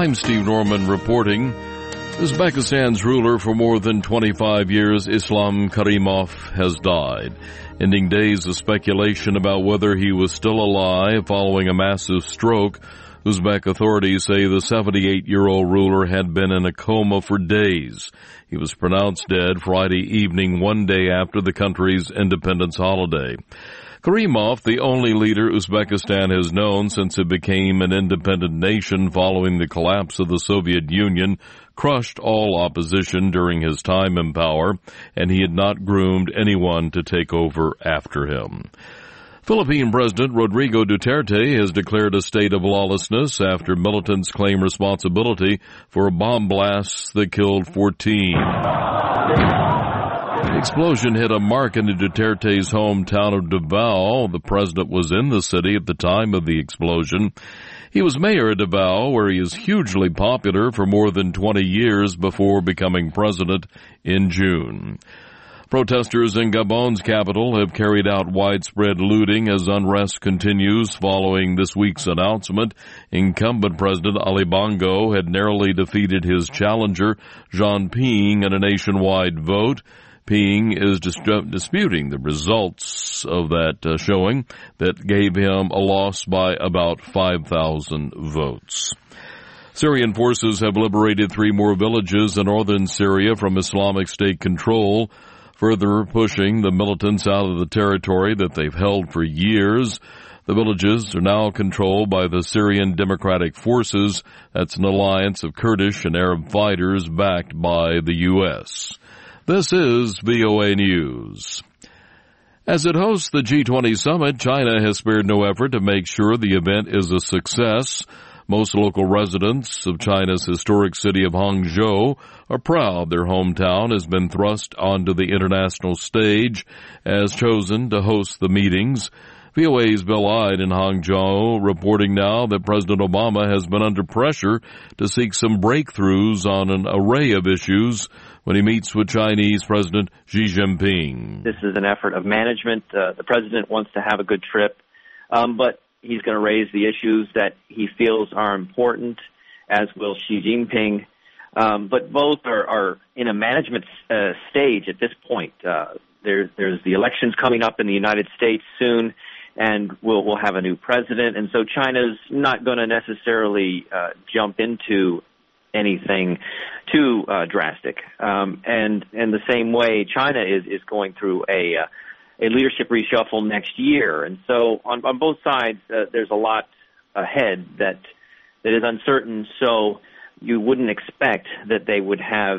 I'm Steve Norman reporting. Uzbekistan's ruler for more than 25 years, Islam Karimov, has died, ending days of speculation about whether he was still alive following a massive stroke. Uzbek authorities say the 78-year-old ruler had been in a coma for days. He was pronounced dead Friday evening, one day after the country's independence holiday. Karimov, the only leader Uzbekistan has known since it became an independent nation following the collapse of the Soviet Union, crushed all opposition during his time in power, and he had not groomed anyone to take over after him. Philippine President Rodrigo Duterte has declared a state of lawlessness after militants claim responsibility for bomb blasts that killed 14. The explosion hit a mark in Duterte's hometown of Davao. The president was in the city at the time of the explosion. He was mayor of Davao, where he is hugely popular, for more than 20 years before becoming president in June. Protesters in Gabon's capital have carried out widespread looting as unrest continues following this week's announcement. Incumbent President Ali Bongo had narrowly defeated his challenger, Jean Ping, in a nationwide vote. Ping is disputing the results of that showing that gave him a loss by about 5,000 votes. Syrian forces have liberated 3 more villages in northern Syria from Islamic State control, further pushing the militants out of the territory that they've held for years. The villages are now controlled by the Syrian Democratic Forces. That's an alliance of Kurdish and Arab fighters backed by the U.S. This is VOA News. As it hosts the G20 summit, China has spared no effort to make sure the event is a success. Most local residents of China's historic city of Hangzhou are proud their hometown has been thrust onto the international stage as chosen to host the meetings. VOA's Bill Ide in Hangzhou reporting now that President Obama has been under pressure to seek some breakthroughs on an array of issues when he meets with Chinese President Xi Jinping. This is an effort of management. The president wants to have a good trip, but he's going to raise the issues that he feels are important, as will Xi Jinping. But both are in a management stage at this point. There's the elections coming up in the United States soon, and we'll have a new president. And so China's not going to necessarily jump into anything too drastic. And in the same way, China is going through a leadership reshuffle next year. And so on both sides, there's a lot ahead that is uncertain. So you wouldn't expect that they would have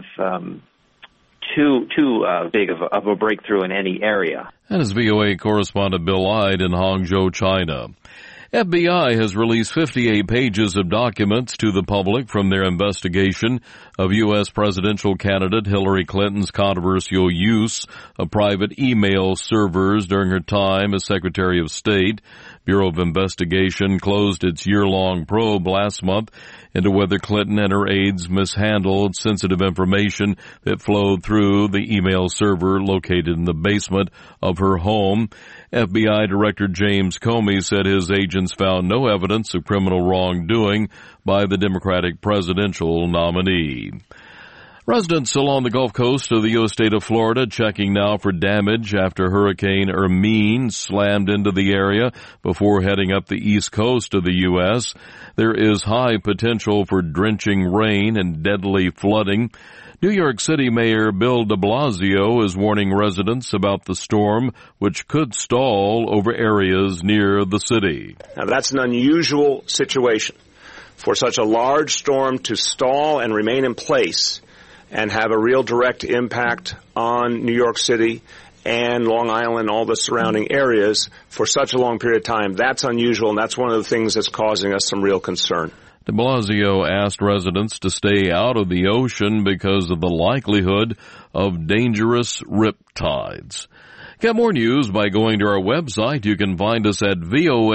too big of a breakthrough in any area. That is VOA correspondent Bill Ide in Hangzhou, China. FBI has released 58 pages of documents to the public from their investigation of U.S. presidential candidate Hillary Clinton's controversial use of private email servers during her time as Secretary of State. Bureau of Investigation closed its year-long probe last month into whether Clinton and her aides mishandled sensitive information that flowed through the email server located in the basement of her home. FBI Director James Comey said his agents found no evidence of criminal wrongdoing by the Democratic presidential nominee. Residents along the Gulf Coast of the U.S. state of Florida checking now for damage after Hurricane Hermine slammed into the area before heading up the east coast of the U.S. There is high potential for drenching rain and deadly flooding. New York City Mayor Bill de Blasio is warning residents about the storm, which could stall over areas near the city. Now, that's an unusual situation for such a large storm to stall and remain in place and have a real direct impact on New York City and Long Island, all the surrounding areas for such a long period of time. That's unusual, and that's one of the things that's causing us some real concern. De Blasio asked residents to stay out of the ocean because of the likelihood of dangerous riptides. Get more news by going to our website. You can find us at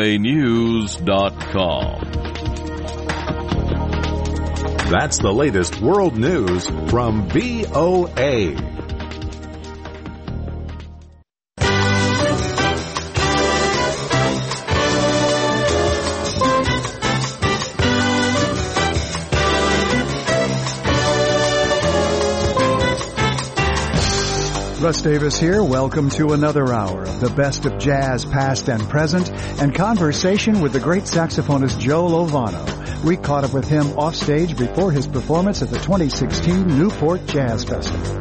voanews.com. That's the latest world news from VOA. Les Davis here. Welcome to another hour of the best of jazz, past and present, and conversation with the great saxophonist Joe Lovano. We caught up with him off stage before his performance at the 2016 Newport Jazz Festival.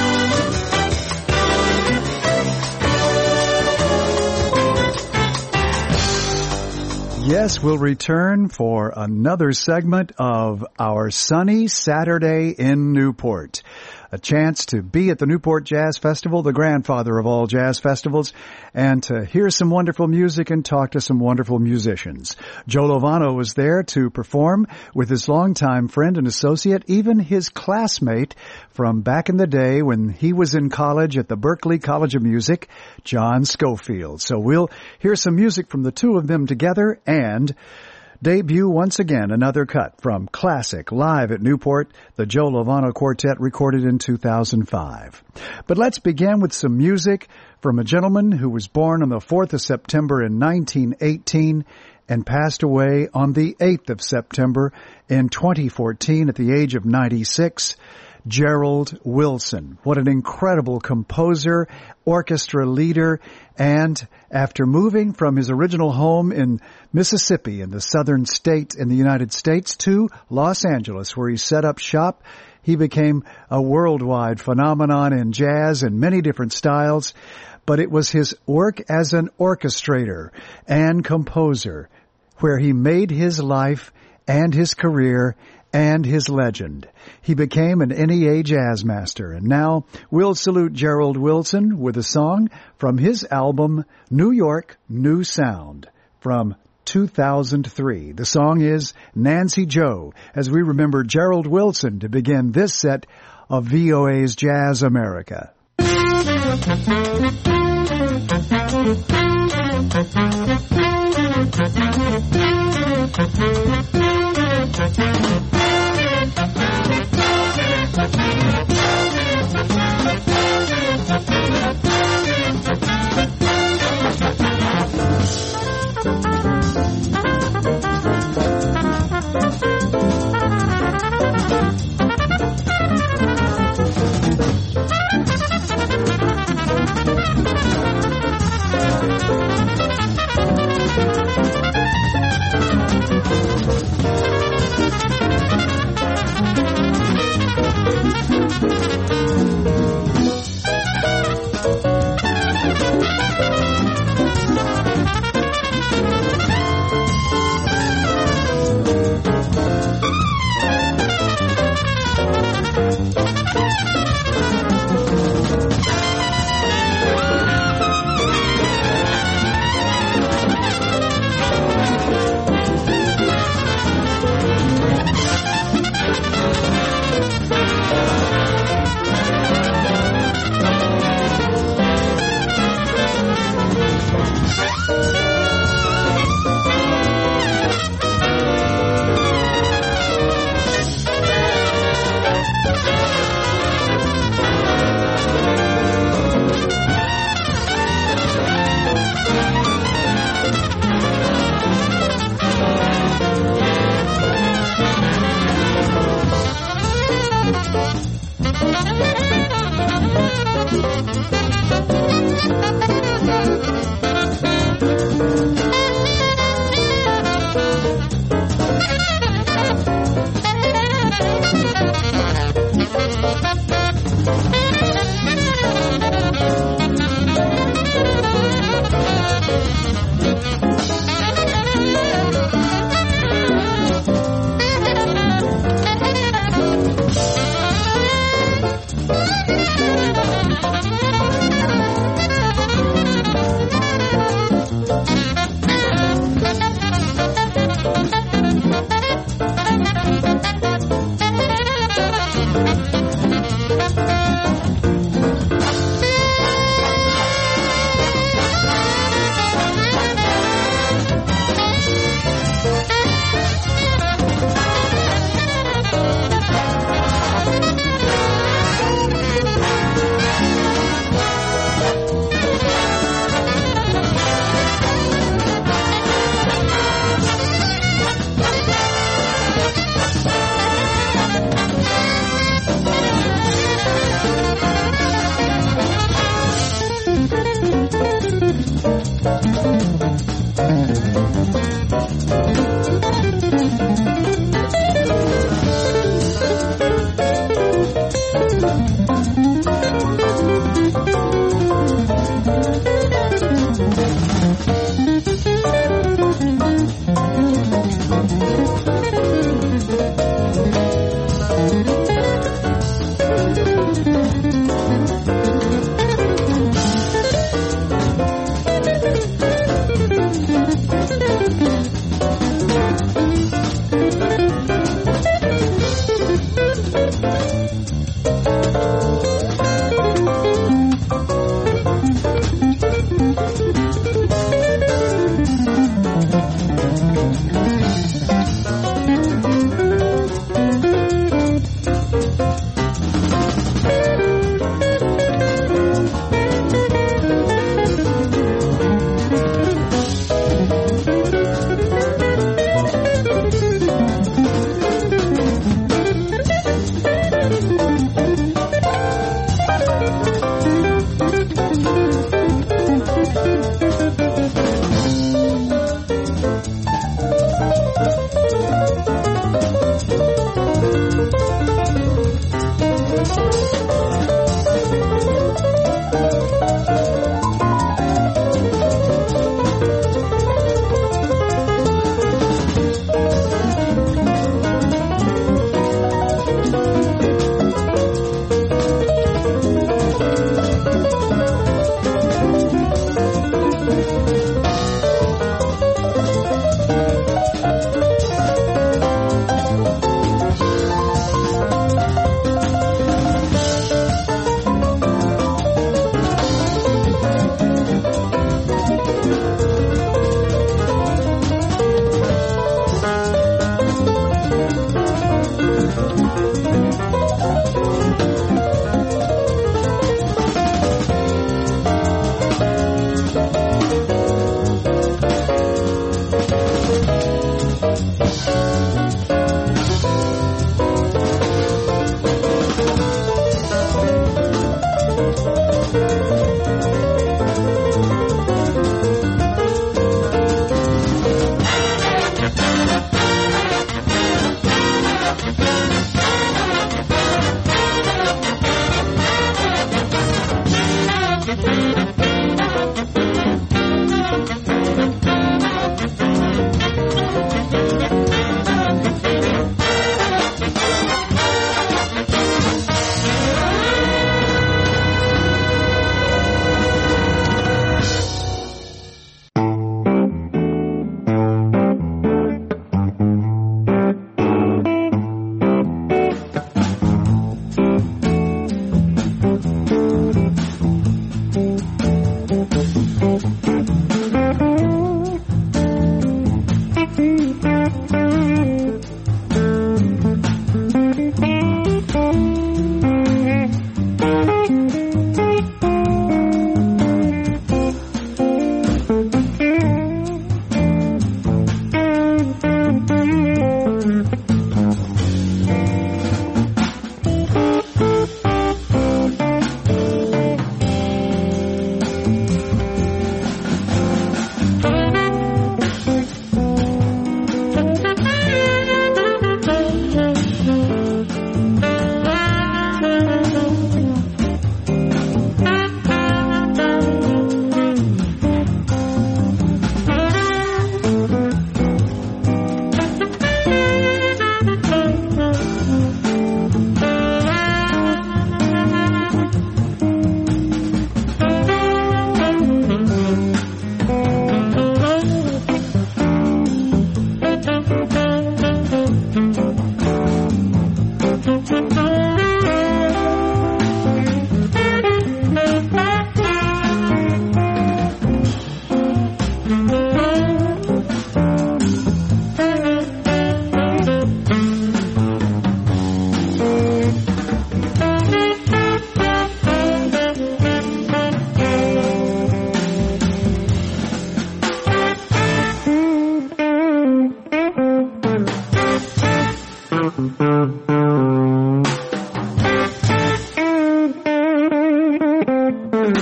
Yes, we'll return for another segment of our sunny Saturday in Newport. A chance to be at the Newport Jazz Festival, the grandfather of all jazz festivals, and to hear some wonderful music and talk to some wonderful musicians. Joe Lovano was there to perform with his longtime friend and associate, even his classmate from back in the day when he was in college at the Berklee College of Music, John Scofield. So we'll hear some music from the two of them together and debut once again another cut from Classic Live at Newport, the Joe Lovano Quartet recorded in 2005. But let's begin with some music from a gentleman who was born on the 4th of September in 1918 and passed away on the 8th of September in 2014 at the age of 96. Gerald Wilson. What an incredible composer, orchestra leader, and after moving from his original home in Mississippi in the southern state in the United States to Los Angeles, where he set up shop, he became a worldwide phenomenon in jazz in many different styles, but it was his work as an orchestrator and composer where he made his life and his career and his legend. He became an NEA jazz master, and now we'll salute Gerald Wilson with a song from his album New York New Sound from 2003. The song is Nancy Joe, as we remember Gerald Wilson to begin this set of VOA's Jazz America.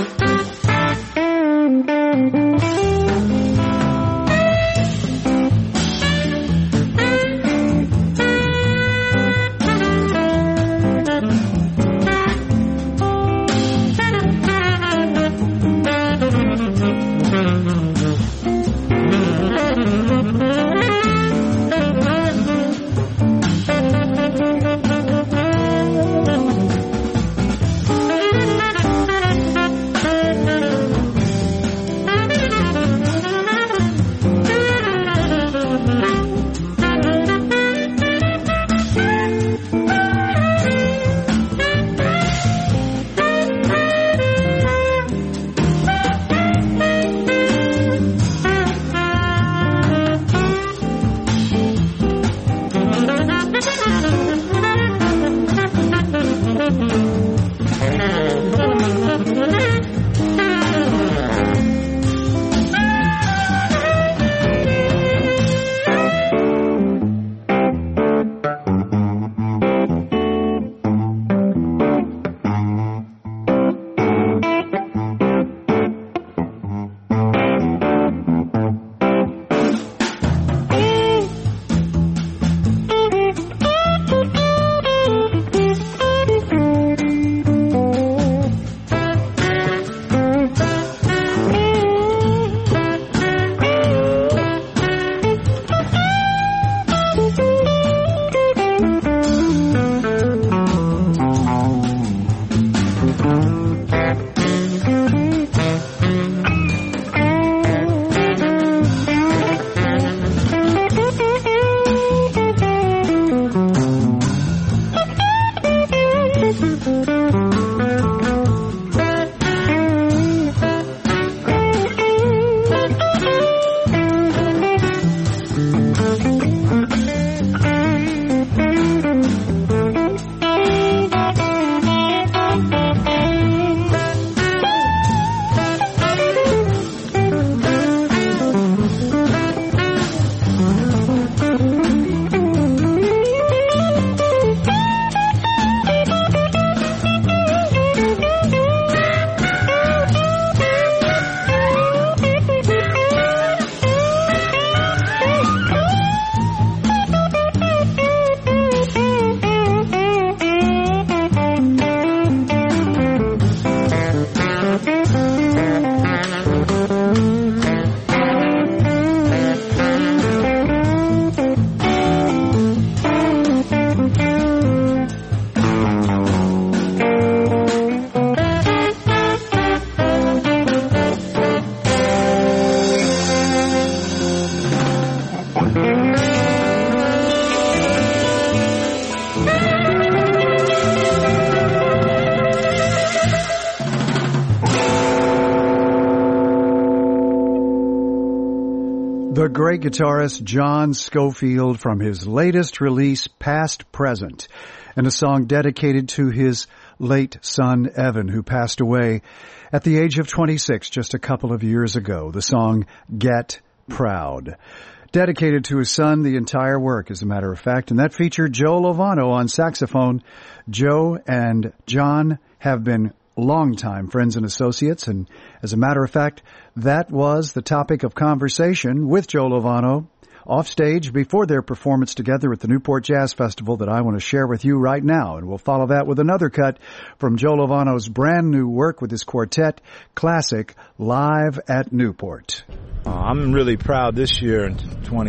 The great guitarist John Scofield from his latest release, Past Present, and a song dedicated to his late son Evan, who passed away at the age of 26 just a couple of years ago. The song Get Proud. Dedicated to his son, the entire work, as a matter of fact, and that featured Joe Lovano on saxophone. Joe and John have been longtime friends and associates, and as a matter of fact, that was the topic of conversation with Joe Lovano off stage before their performance together at the Newport Jazz Festival that I want to share with you right now. And we'll follow that with another cut from Joe Lovano's brand new work with his quartet, Classic, live at Newport. I'm really proud this year in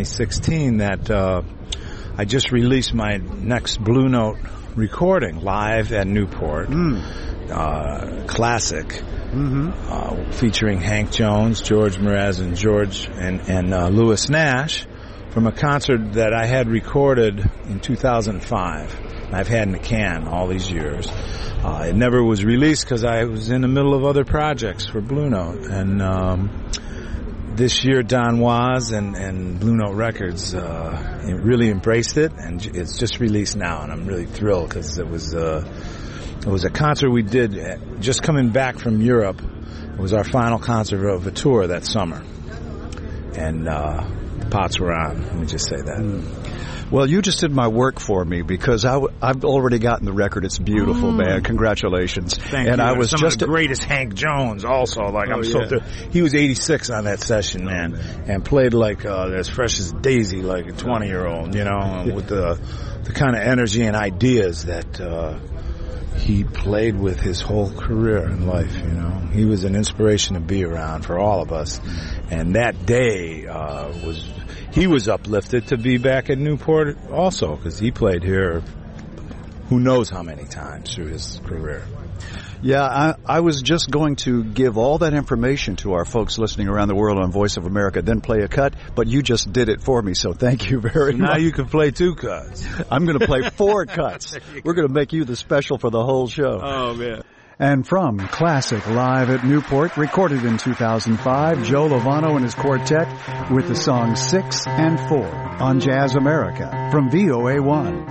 2016 that I just released my next Blue Note recording live at Newport. Classic, featuring Hank Jones, George Mraz, and Louis Nash, from a concert that I had recorded in 2005. I've had in the can all these years. It never was released because I was in the middle of other projects for Blue Note. And this year, Don Was and Blue Note Records really embraced it, and it's just released now. And I'm really thrilled because it was a concert we did just coming back from Europe. It was our final concert of a tour that summer. And pots were on. Let me just say that. Well, you just did my work for me because I've already gotten the record. It's beautiful, man. Congratulations. Thank and you. I was Some just of the greatest Hank Jones also. Like he was 86 on that session, man, and played like as fresh as Daisy, like a 20-year-old, you know, with the kind of energy and ideas that he played with his whole career in life, you know. He was an inspiration to be around for all of us. And that day he was uplifted to be back at Newport also, because he played here who knows how many times through his career. Yeah, I was just going to give all that information to our folks listening around the world on Voice of America, then play a cut, but you just did it for me, so thank you very much. Now you can play 2 cuts. I'm going to play 4 cuts. We're going to make you the special for the whole show. Oh, man. And from Classic Live at Newport, recorded in 2005, Joe Lovano and his quartet with the song 6 and 4 on Jazz America from VOA1.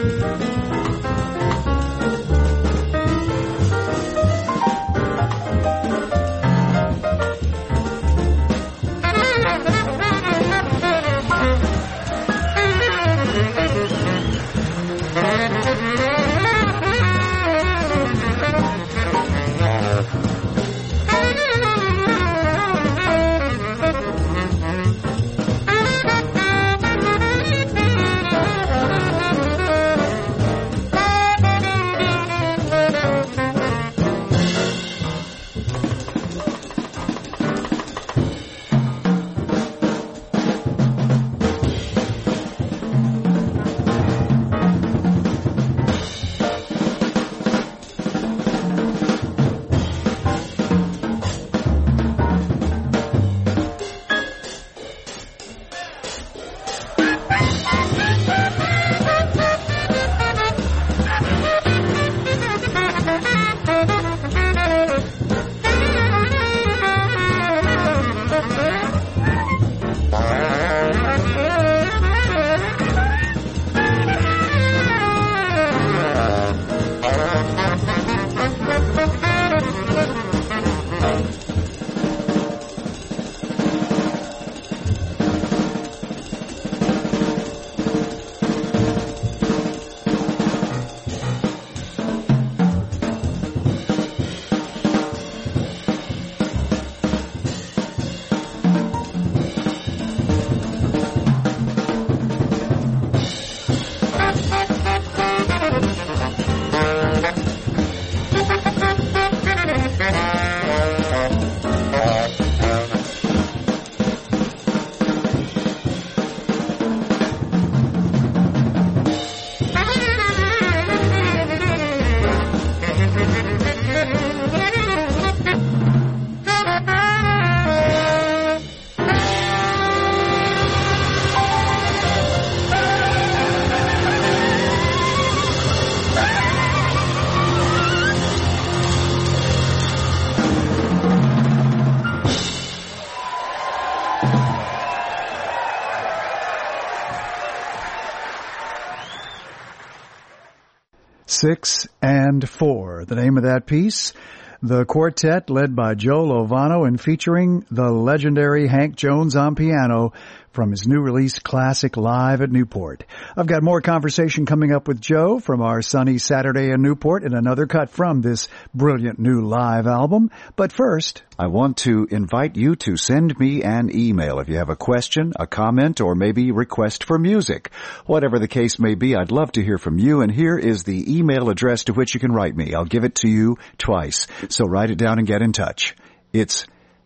6 and 4. The name of that piece, the quartet led by Joe Lovano and featuring the legendary Hank Jones on piano from his new release classic Live at Newport. I've got more conversation coming up with Joe from our sunny Saturday in Newport and another cut from this brilliant new live album. But first, I want to invite you to send me an email if you have a question, a comment, or maybe request for music. Whatever the case may be, I'd love to hear from you, and here is the email address to which you can write me. I'll give it to you twice, so write it down and get in touch. It's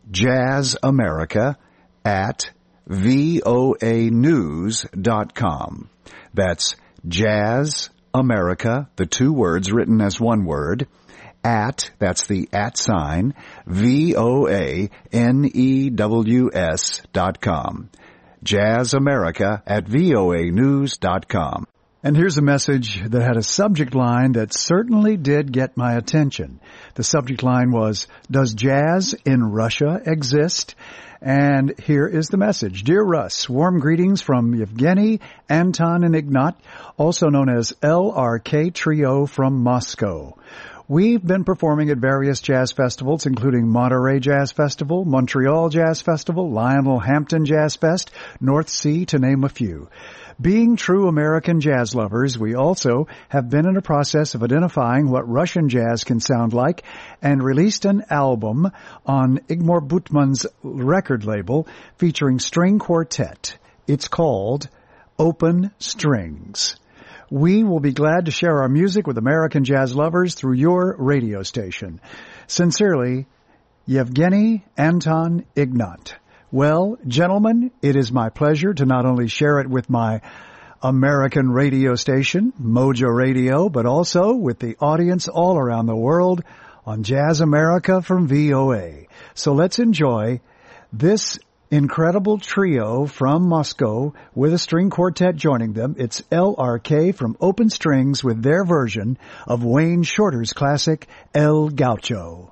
jazzamerica@voanews.com. That's Jazz America, the two words written as one word, that's the @ sign, VOANEWS.com. jazzamerica@voanews.com. And here's a message that had a subject line that certainly did get my attention. The subject line was, does jazz in Russia exist? And here is the message. Dear Russ, warm greetings from Yevgeny, Anton, and Ignat, also known as LRK Trio from Moscow. We've been performing at various jazz festivals, including Monterey Jazz Festival, Montreal Jazz Festival, Lionel Hampton Jazz Fest, North Sea, to name a few. Being true American jazz lovers, we also have been in a process of identifying what Russian jazz can sound like and released an album on Igmor Butman's record label featuring string quartet. It's called Open Strings. We will be glad to share our music with American jazz lovers through your radio station. Sincerely, Yevgeny Anton Ignat. Well, gentlemen, it is my pleasure to not only share it with my American radio station, Mojo Radio, but also with the audience all around the world on Jazz America from VOA. So let's enjoy this incredible trio from Moscow with a string quartet joining them. It's LRK from Open Strings with their version of Wayne Shorter's classic El Gaucho.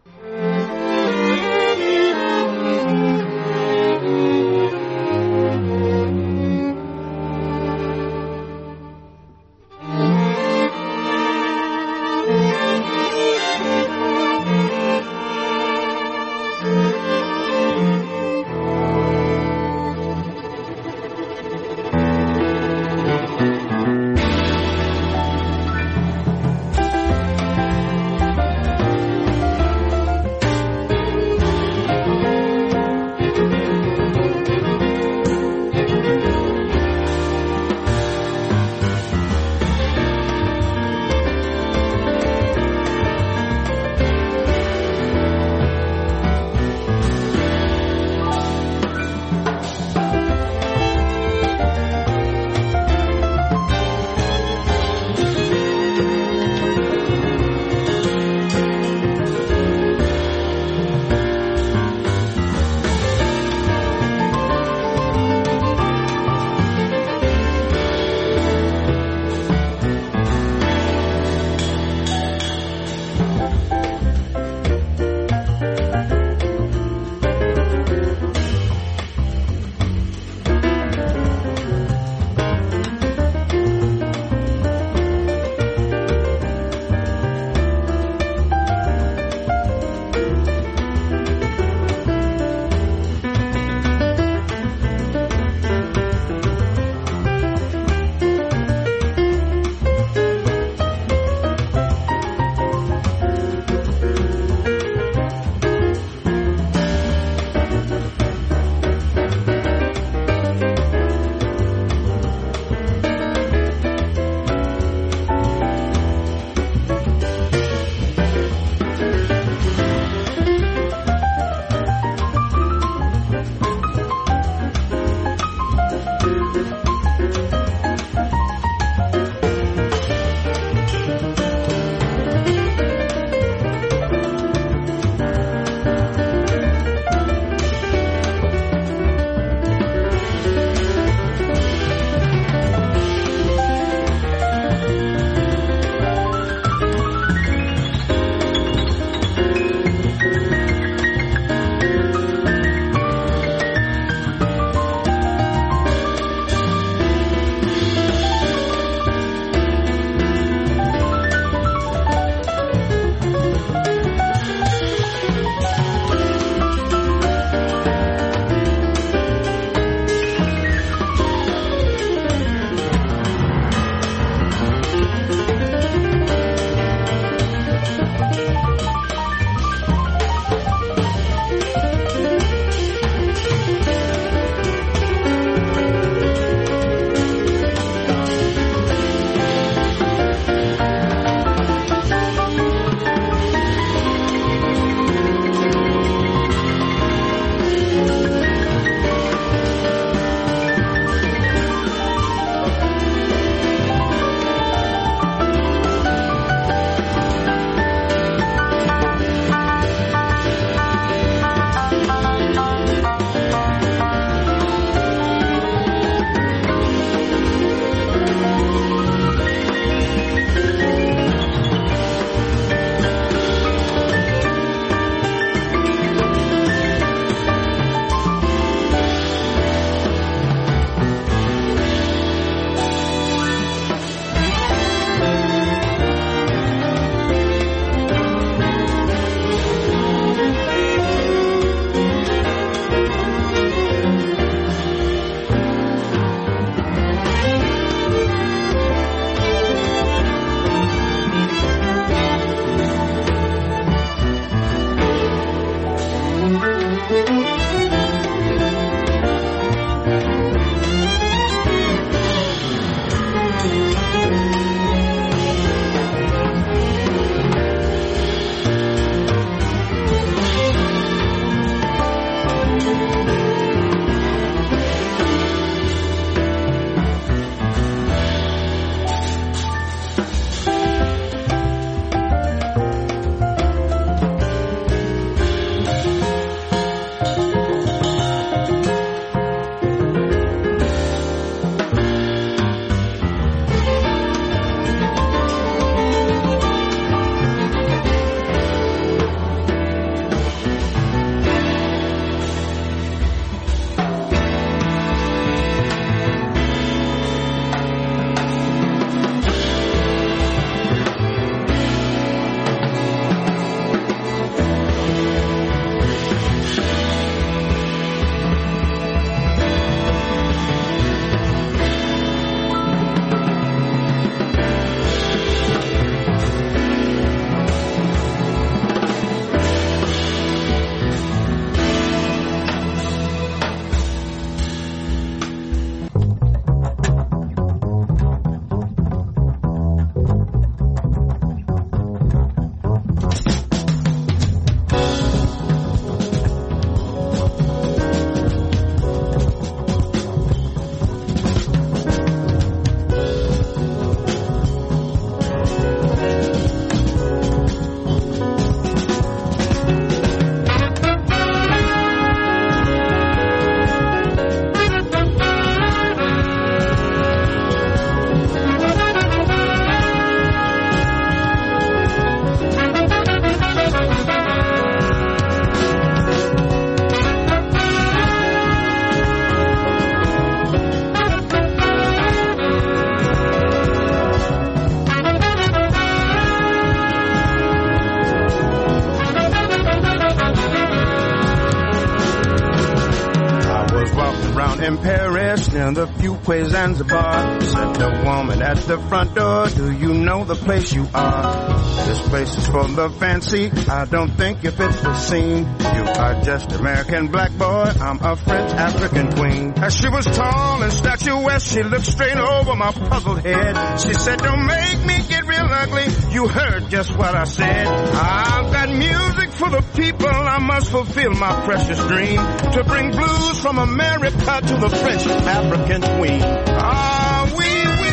around in Paris near the Fuquay Zanzibar. Said the woman at the front door, do you know the place you are? This place is for the fancy, I don't think you fit the scene. You are just American black boy, I'm a French African queen. As she was tall and statuesque, she looked straight over my puzzled head. She said, don't make me get real ugly, you heard just what I said. I've got music for the people, I must fulfill my precious dream to bring blues from America to the French African queen. Ah, oui, oui.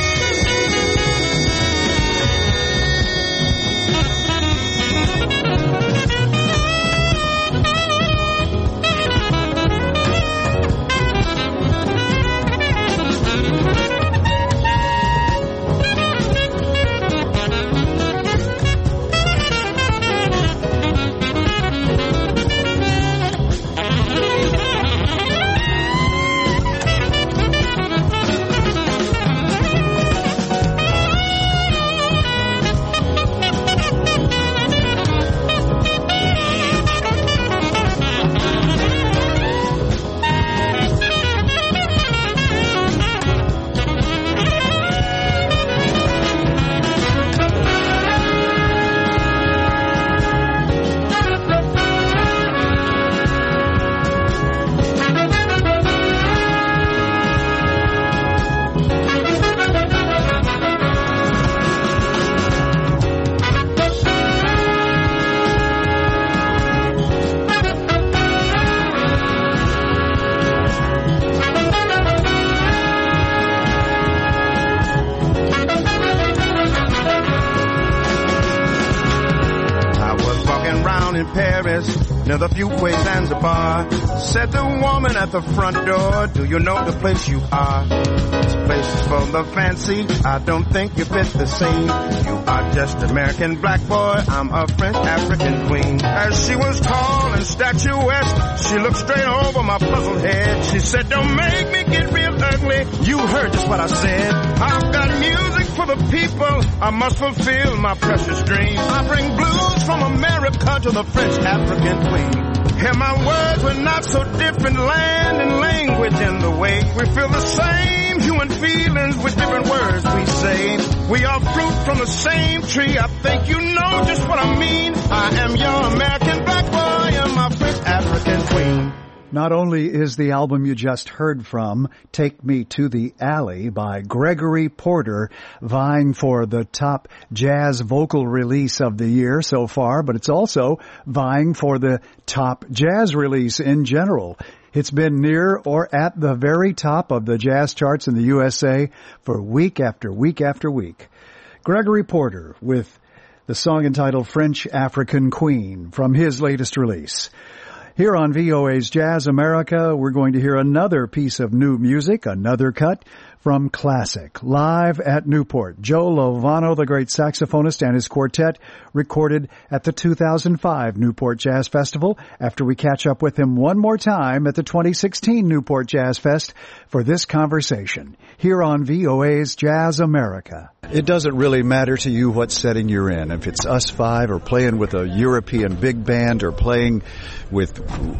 Near the Fuquay Zanzibar. Said the woman at the front door, do you know the place you are? This place is for the fancy, I don't think you fit the scene. You are just American black boy, I'm a French African queen. As she was tall and statuesque, she looked straight over my puzzled head. She said, don't make me get real ugly, you heard just what I said. I've got music for the people, I must fulfill my precious dream. I bring blues from America to the French African queen. Hear my words, we're not so different, land and language in the way. We feel the same human feelings with different words we say. We are fruit from the same tree, I think you know just what I mean. I am your American black boy and my French African queen. Not only is the album you just heard from, Take Me to the Alley by Gregory Porter, vying for the top jazz vocal release of the year so far, but it's also vying for the top jazz release in general. It's been near or at the very top of the jazz charts in the USA for week after week after week. Gregory Porter with the song entitled French African Queen from his latest release. Here on VOA's Jazz America, we're going to hear another piece of new music, another cut from Classic, live at Newport. Joe Lovano, the great saxophonist, and his quartet recorded at the 2005 Newport Jazz Festival after we catch up with him one more time at the 2016 Newport Jazz Fest for this conversation here on VOA's Jazz America. It doesn't really matter to you what setting you're in, if it's us five or playing with a European big band or playing with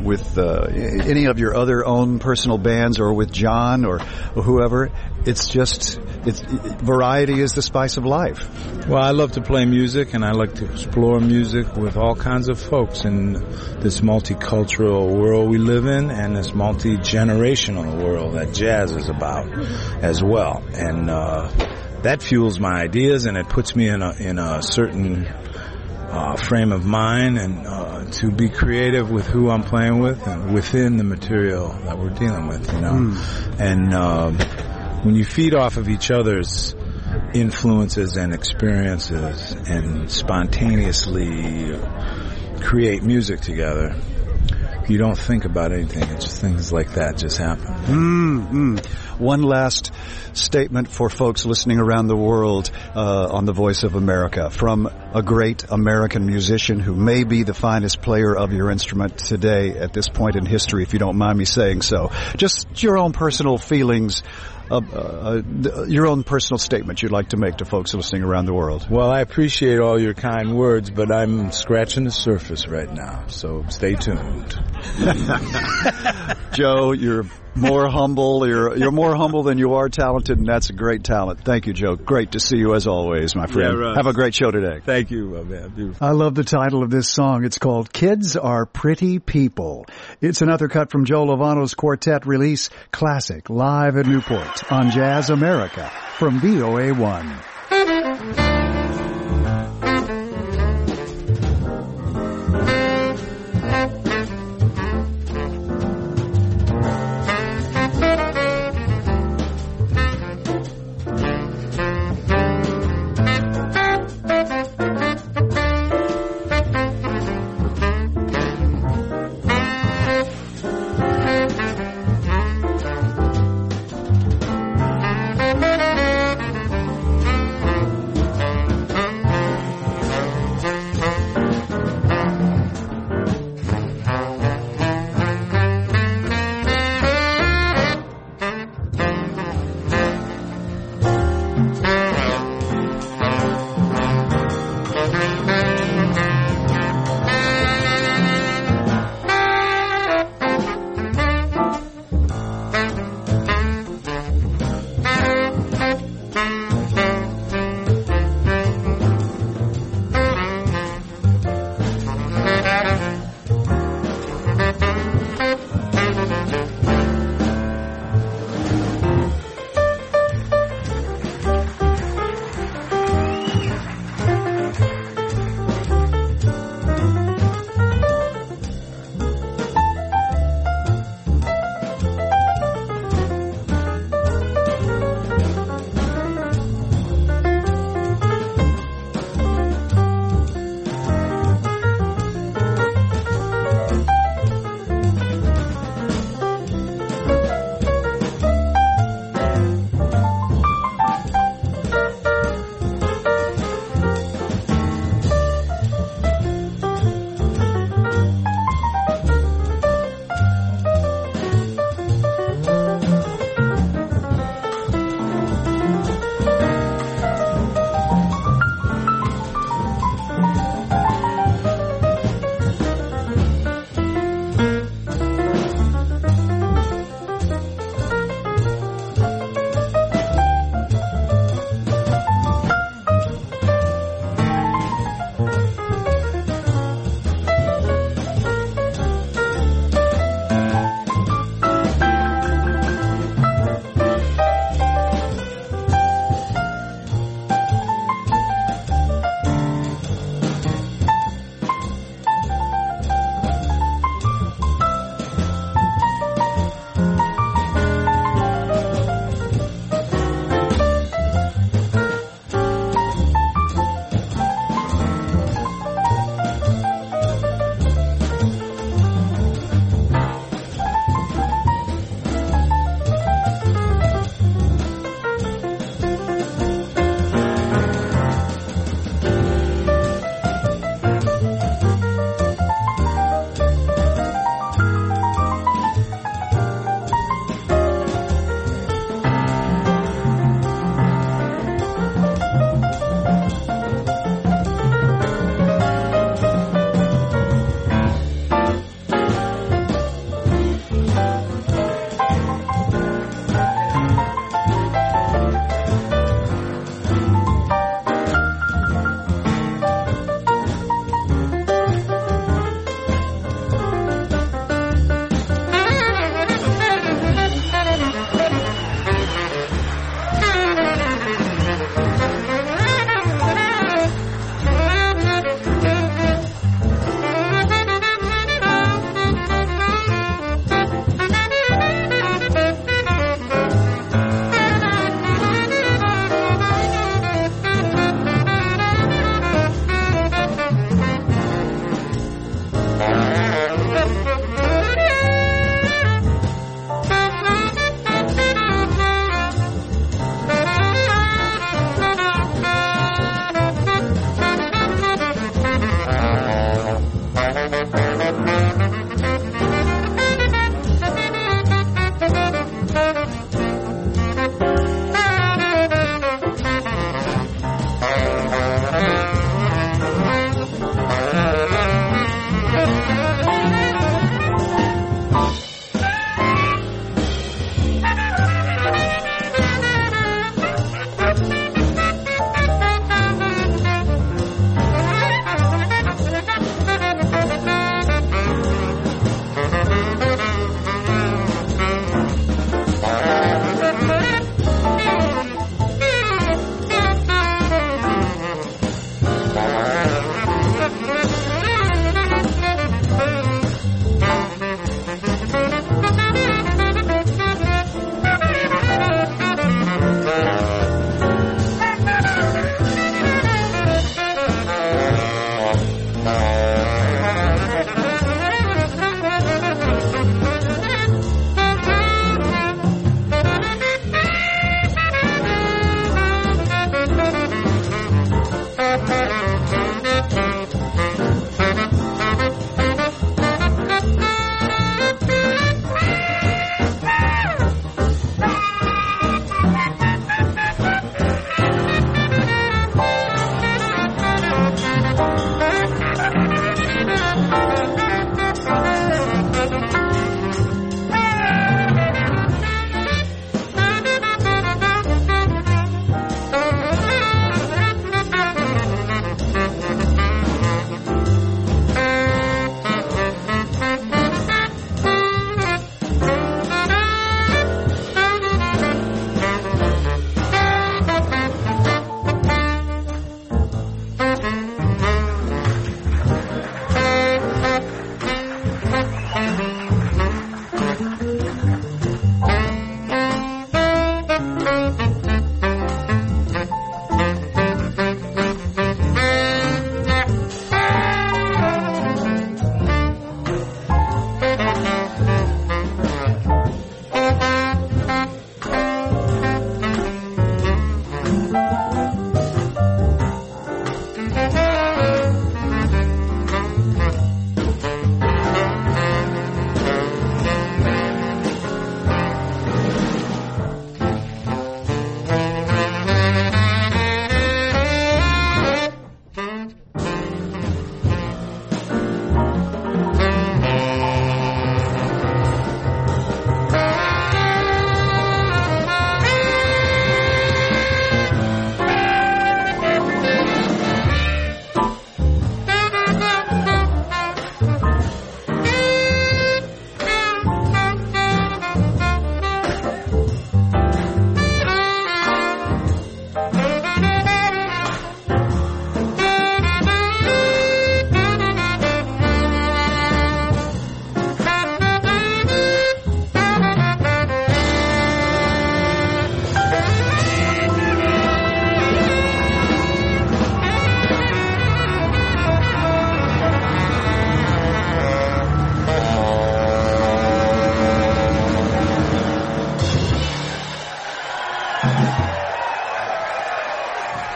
any of your other own personal bands or with John or whoever. Variety is the spice of life. Well, I love to play music, and I like to explore music with all kinds of folks in this multicultural world we live in, and this multi-generational world that jazz is about as well. And that fuels my ideas, and it puts me in a certain frame of mind, and to be creative with who I'm playing with and within the material that we're dealing with, you know. And when you feed off of each other's influences and experiences and spontaneously create music together, you don't think about anything. It's just things like that just happen. One last statement for folks listening around the world on the Voice of America from a great American musician who may be the finest player of your instrument today at this point in history, if you don't mind me saying so. Just your own personal feelings, your own personal statement you'd like to make to folks listening around the world. Well, I appreciate all your kind words, but I'm scratching the surface right now, so stay tuned. Joe, you're more humble. You're more humble than you are talented, and that's a great talent. Thank you, Joe. Great to see you as always, my friend. Yeah, right. Have a great show today. Thank you, man. Beautiful. I love the title of this song. It's called Kids Are Pretty People. It's another cut from Joe Lovano's quartet release, Classic, live at Newport on Jazz America from VOA1.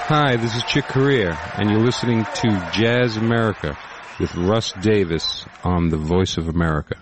Hi, this is Chick Corea, and you're listening to Jazz America with Russ Davis on the Voice of America.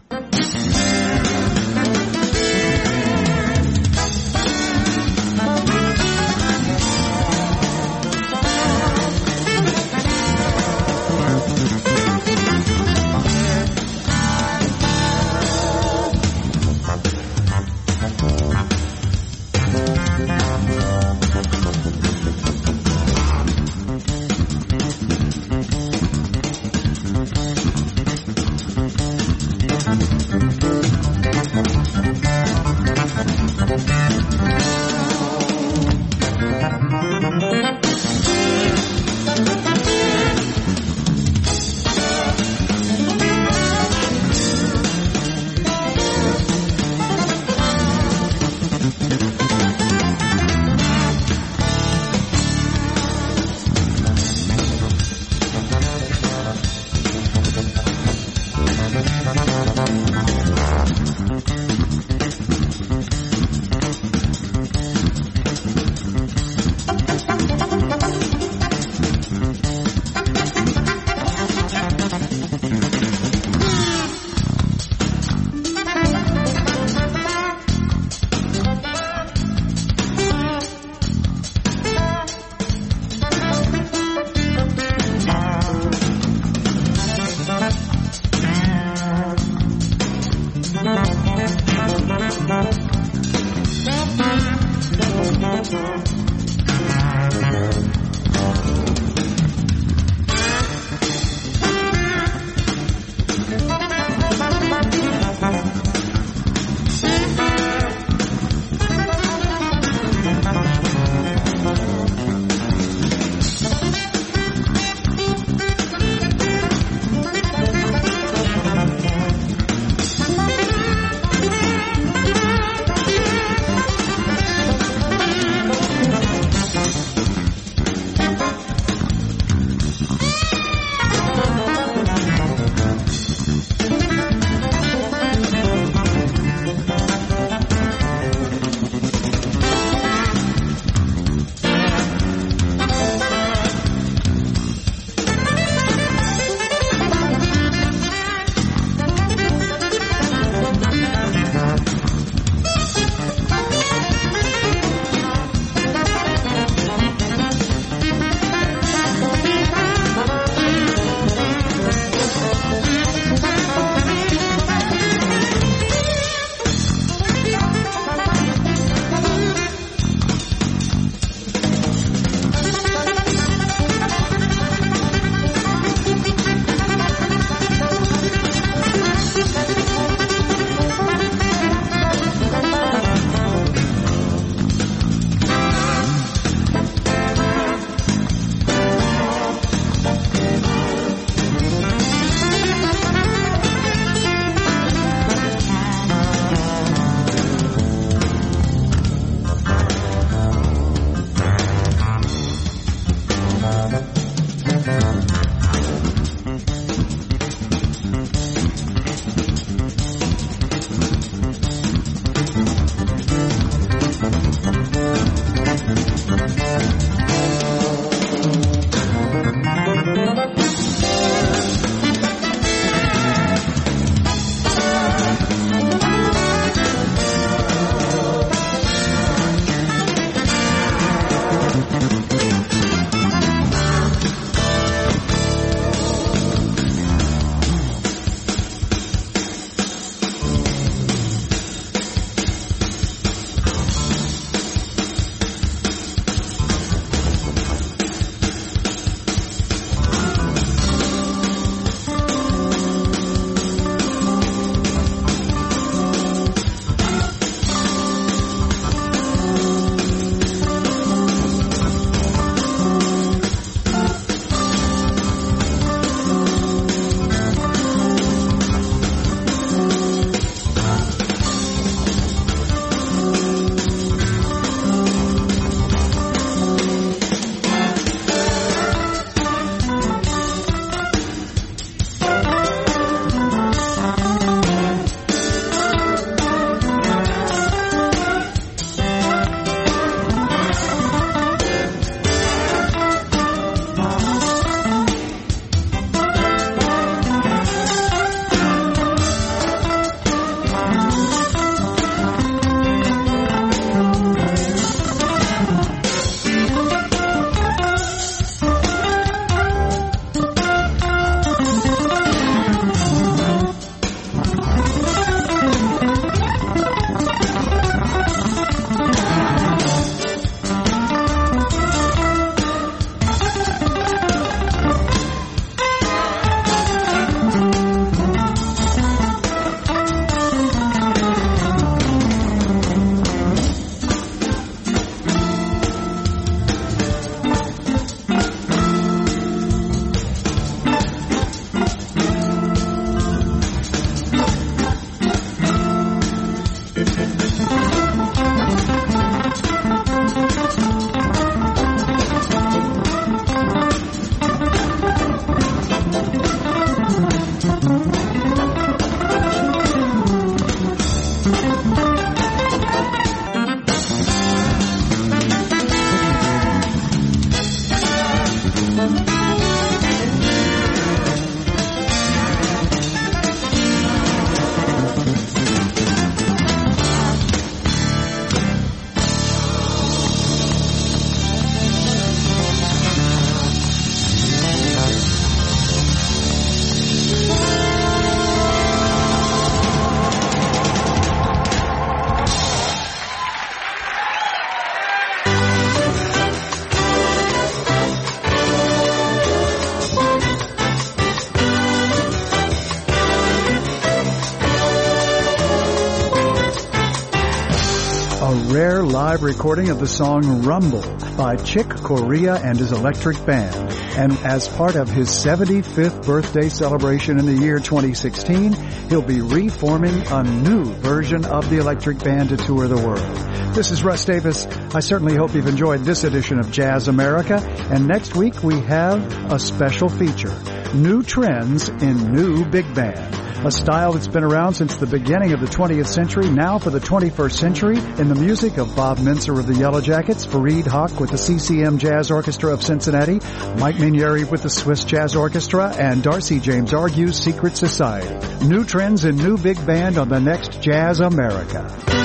Rare live recording of the song Rumble by Chick Corea and his Electric Band. And as part of his 75th birthday celebration in the year 2016, he'll be reforming a new version of the Electric Band to tour the world. This is Russ Davis. I certainly hope you've enjoyed this edition of Jazz America. And next week we have a special feature, New Trends in New Big Band. A style that's been around since the beginning of the 20th century, now for the 21st century, in the music of Bob Minzer of the Yellow Jackets, Fareed Haq with the CCM Jazz Orchestra of Cincinnati, Mike Minieri with the Swiss Jazz Orchestra, and Darcy James Argue's Secret Society. New Trends in New Big Band on the next Jazz America.